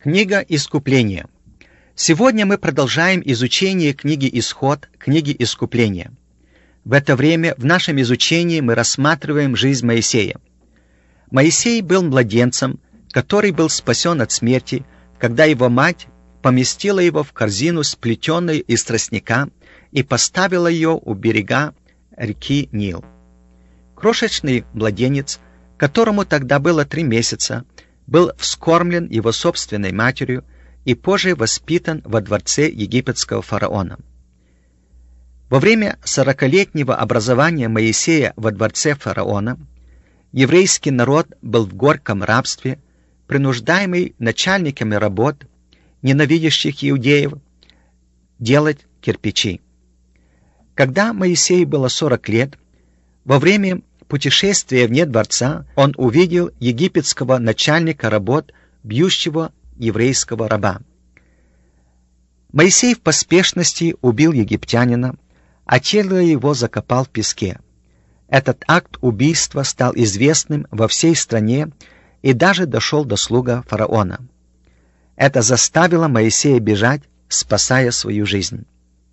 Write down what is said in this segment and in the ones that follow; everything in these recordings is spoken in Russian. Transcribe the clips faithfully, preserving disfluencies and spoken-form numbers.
Книга Искупления. Сегодня мы продолжаем изучение книги Исход, книги Искупления. В это время в нашем изучении мы рассматриваем жизнь Моисея. Моисей был младенцем, который был спасен от смерти, когда его мать поместила его в корзину, сплетенную из тростника, и поставила ее у берега реки Нил. Крошечный младенец, которому тогда было три месяца, был вскормлен его собственной матерью и позже воспитан во дворце египетского фараона. Во время сорокалетнего образования Моисея во дворце фараона еврейский народ был в горьком рабстве, принуждаемый начальниками работ, ненавидящих иудеев, делать кирпичи. Когда Моисею было сорок лет, во время путешествия вне дворца он увидел египетского начальника работ, бьющего еврейского раба. Моисей в поспешности убил египтянина, а тело его закопал в песке. Этот акт убийства стал известным во всей стране и даже дошел до слуга фараона. Это заставило Моисея бежать, спасая свою жизнь.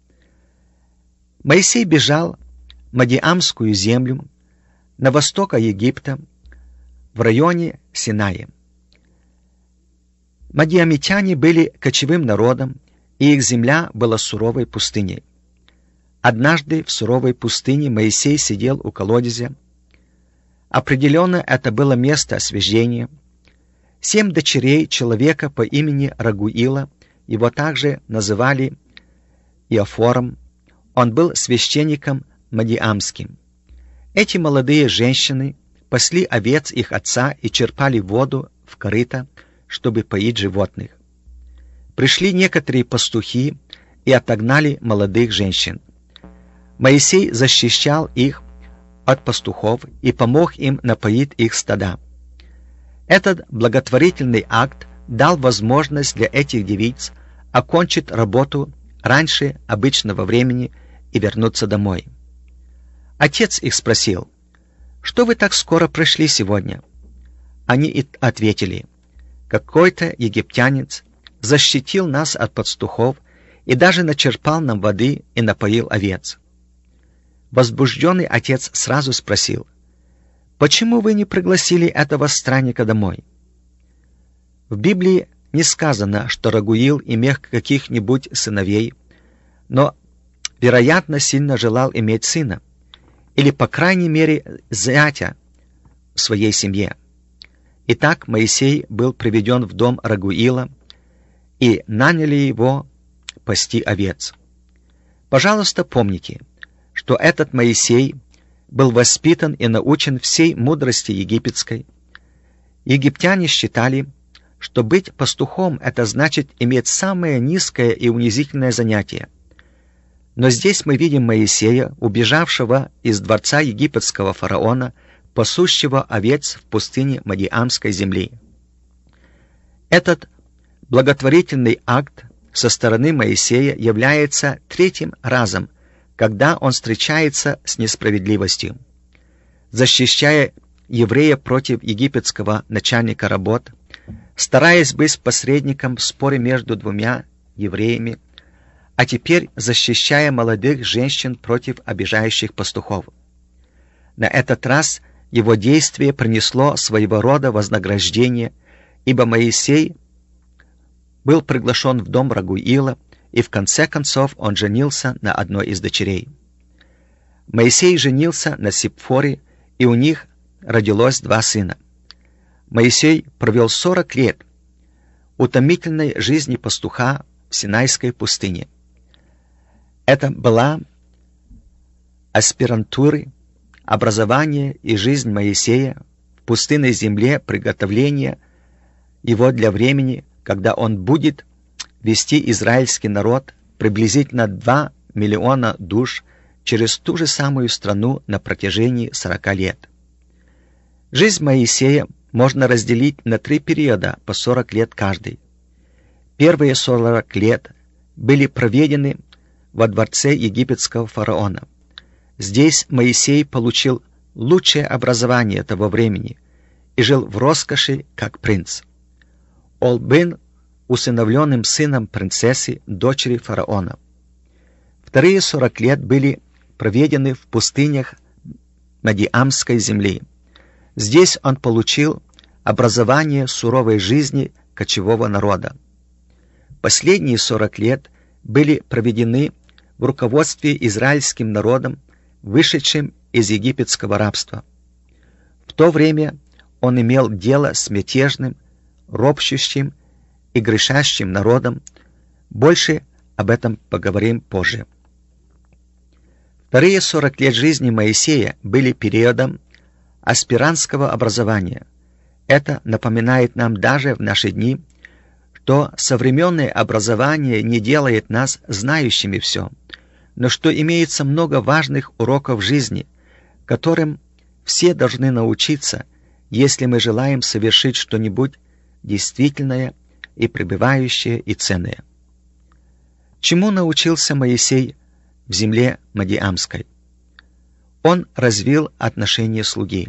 Моисей бежал в Мадиамскую землю, на восток Египта, в районе Синая. Мадиамитяне были кочевым народом, и их земля была суровой пустыней. Однажды в суровой пустыне Моисей сидел у колодезя. Определенно это было место освящения. Семь дочерей человека по имени Рагуила, его также называли Иофором, он был священником Мадиамским. Эти молодые женщины пасли овец их отца и черпали воду в корыто, чтобы поить животных. Пришли некоторые пастухи и отогнали молодых женщин. Моисей защищал их от пастухов и помог им напоить их стада. Этот благотворительный акт дал возможность для этих девиц окончить работу раньше обычного времени и вернуться домой. Отец их спросил: «Что вы так скоро пришли сегодня?» Они ответили: «Какой-то египтянец защитил нас от пастухов и даже начерпал нам воды и напоил овец». Возбужденный отец сразу спросил: «Почему вы не пригласили этого странника домой?» В Библии не сказано, что Рагуил имел каких-нибудь сыновей, но, вероятно, сильно желал иметь сына, или, по крайней мере, зятя в своей семье. Итак, Моисей был приведен в дом Рагуила, и наняли его пасти овец. Пожалуйста, помните, что этот Моисей был воспитан и научен всей мудрости египетской. Египтяне считали, что быть пастухом — это значит иметь самое низкое и унизительное занятие. Но здесь мы видим Моисея, убежавшего из дворца египетского фараона, пасущего овец в пустыне Мадиамской земли. Этот благотворительный акт со стороны Моисея является третьим разом, когда он встречается с несправедливостью. Защищая еврея против египетского начальника работ, стараясь быть посредником в споре между двумя евреями, а теперь защищая молодых женщин против обижающих пастухов. На этот раз его действие принесло своего рода вознаграждение, ибо Моисей был приглашен в дом Рагуила, и в конце концов он женился на одной из дочерей. Моисей женился на Сипфоре, и у них родилось два сына. Моисей провел сорок лет утомительной жизни пастуха в Синайской пустыне. Это была аспирантура, образование и жизнь Моисея в пустынной земле, приготовление его для времени, когда он будет вести израильский народ, приблизительно два миллиона душ, через ту же самую страну на протяжении сорока лет. Жизнь Моисея можно разделить на три периода по сорок лет каждый. Первые сорок лет были проведены во дворце египетского фараона. Здесь Моисей получил лучшее образование того времени и жил в роскоши, как принц. Он был усыновленным сыном принцессы, дочери фараона. Вторые сорок лет были проведены в пустынях Мадиамской земли. Здесь он получил образование суровой жизни кочевого народа. Последние сорок лет были проведены в руководстве израильским народом, вышедшим из египетского рабства. В то время он имел дело с мятежным, ропщущим и грешащим народом. Больше об этом поговорим позже. Вторые сорок лет жизни Моисея были периодом аспирантского образования. Это напоминает нам даже в наши дни, что современное образование не делает нас знающими все, но что имеется много важных уроков жизни, которым все должны научиться, если мы желаем совершить что-нибудь действительное и пребывающее и ценное. Чему научился Моисей в земле Мадиамской? Он развил отношение слуги.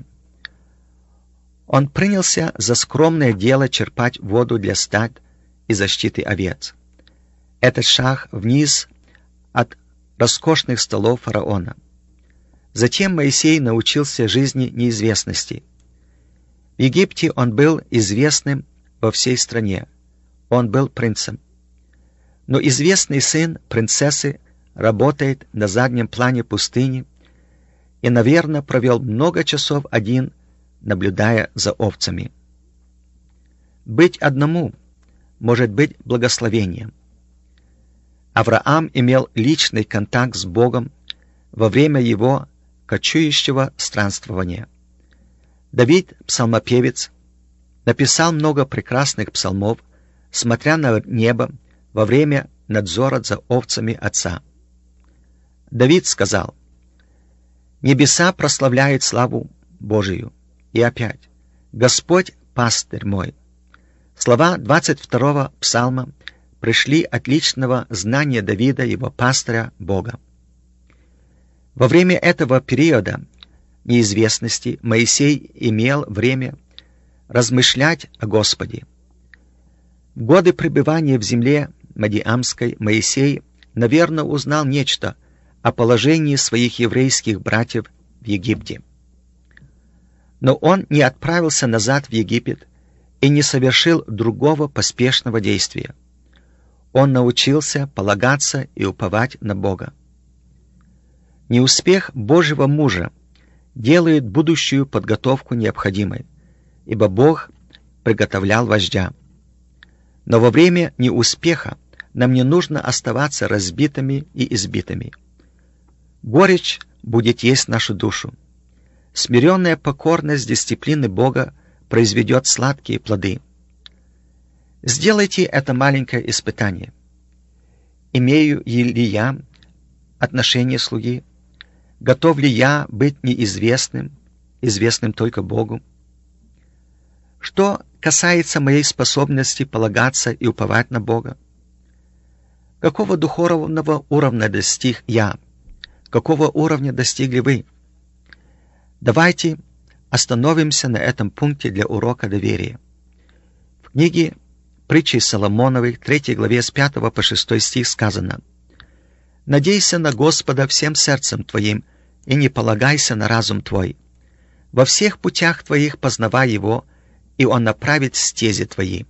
Он принялся за скромное дело черпать воду для стад и защиты овец. Этот шаг вниз от роскошных столов фараона. Затем Моисей научился жизни неизвестности. В Египте он был известным во всей стране. Он был принцем. Но известный сын принцессы работает на заднем плане пустыни и, наверное, провел много часов один, наблюдая за овцами. Быть одному может быть благословением. Авраам имел личный контакт с Богом во время его кочующего странствования. Давид, псалмопевец, написал много прекрасных псалмов, смотря на небо во время надзора за овцами отца. Давид сказал: «Небеса прославляют славу Божию». И опять: «Господь пастырь мой». Слова двадцать второго псалма пришли от личного знания Давида, его пастыря, Бога. Во время этого периода неизвестности Моисей имел время размышлять о Господе. В годы пребывания в земле Мадиамской Моисей, наверное, узнал нечто о положении своих еврейских братьев в Египте. Но он не отправился назад в Египет и не совершил другого поспешного действия. Он научился полагаться и уповать на Бога. Неуспех Божьего мужа делает будущую подготовку необходимой, ибо Бог приготовлял вождя. Но во время неуспеха нам не нужно оставаться разбитыми и избитыми. Горечь будет есть нашу душу. Смиренная покорность дисциплины Бога произведет сладкие плоды. Сделайте это маленькое испытание. Имею ли я отношение слуги? Готов ли я быть неизвестным, известным только Богу? Что касается моей способности полагаться и уповать на Бога, какого духовного уровня достиг я? Какого уровня достигли вы? Давайте остановимся на этом пункте для урока доверия. В книге Притчи Соломоновой, третьей главе, с пятого по шестой стих сказано: «Надейся на Господа всем сердцем твоим, и не полагайся на разум твой. Во всех путях твоих познавай Его, и Он направит стези твои».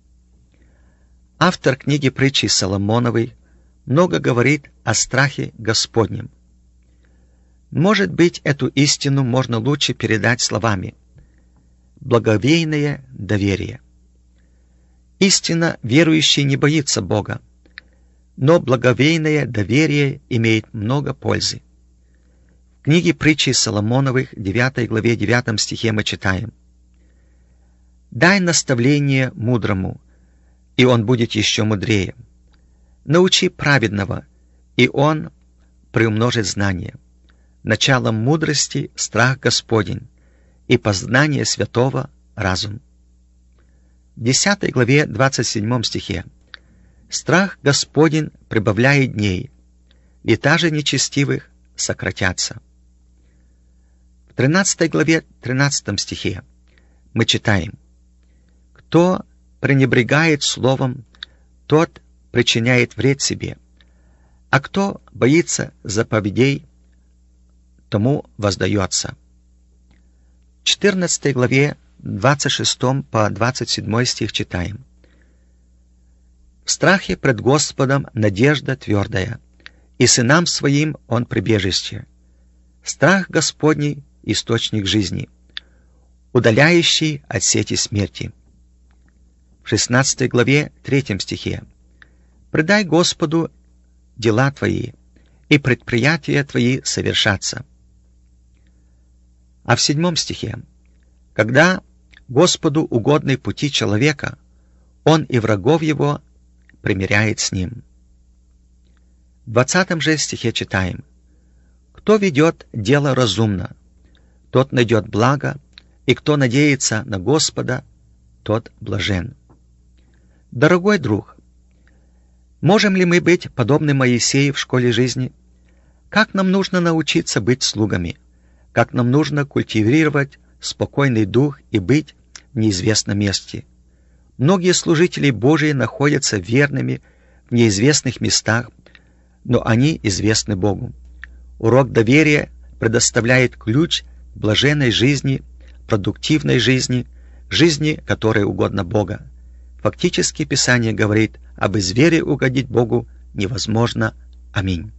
Автор книги Притчи Соломоновой много говорит о страхе Господнем. Может быть, эту истину можно лучше передать словами: благоговейное доверие. Истинно верующий не боится Бога, но благоговейное доверие имеет много пользы. В книге Притчи Соломоновых, девятой главе, девятом стихе мы читаем: «Дай наставление мудрому, и он будет еще мудрее. Научи праведного, и он приумножит знание. Началом мудрости страх Господень, и познание святого разум». В десятой главе, двадцать седьмом стихе: «Страх Господень прибавляет дней, лета же нечестивых сократятся». В тринадцатой главе, тринадцатом стихе мы читаем: «Кто пренебрегает словом, тот причиняет вред себе, а кто боится заповедей, тому воздается. В четырнадцатой главе, двадцать шестой по двадцать седьмой стих читаем. «В страхе пред Господом надежда твердая, и сынам своим он прибежище. Страх Господний — источник жизни, удаляющий от сети смерти». В шестнадцатой главе, третьем стихе. «Предай Господу дела твои, и предприятия твои совершатся». А в седьмом стихе. «Когда Господу угодны пути человека, он и врагов его примиряет с ним». В двадцатом же стихе читаем. «Кто ведет дело разумно, тот найдет благо, и кто надеется на Господа, тот блажен». Дорогой друг, можем ли мы быть подобны Моисею в школе жизни? Как нам нужно научиться быть слугами? Как нам нужно культивировать спокойный дух и быть в неизвестном месте? Многие служители Божии находятся верными в неизвестных местах, но они известны Богу. Урок доверия предоставляет ключ к блаженной жизни, продуктивной жизни, жизни, которой угодно Бога. Фактически Писание говорит, об извере угодить Богу невозможно. Аминь.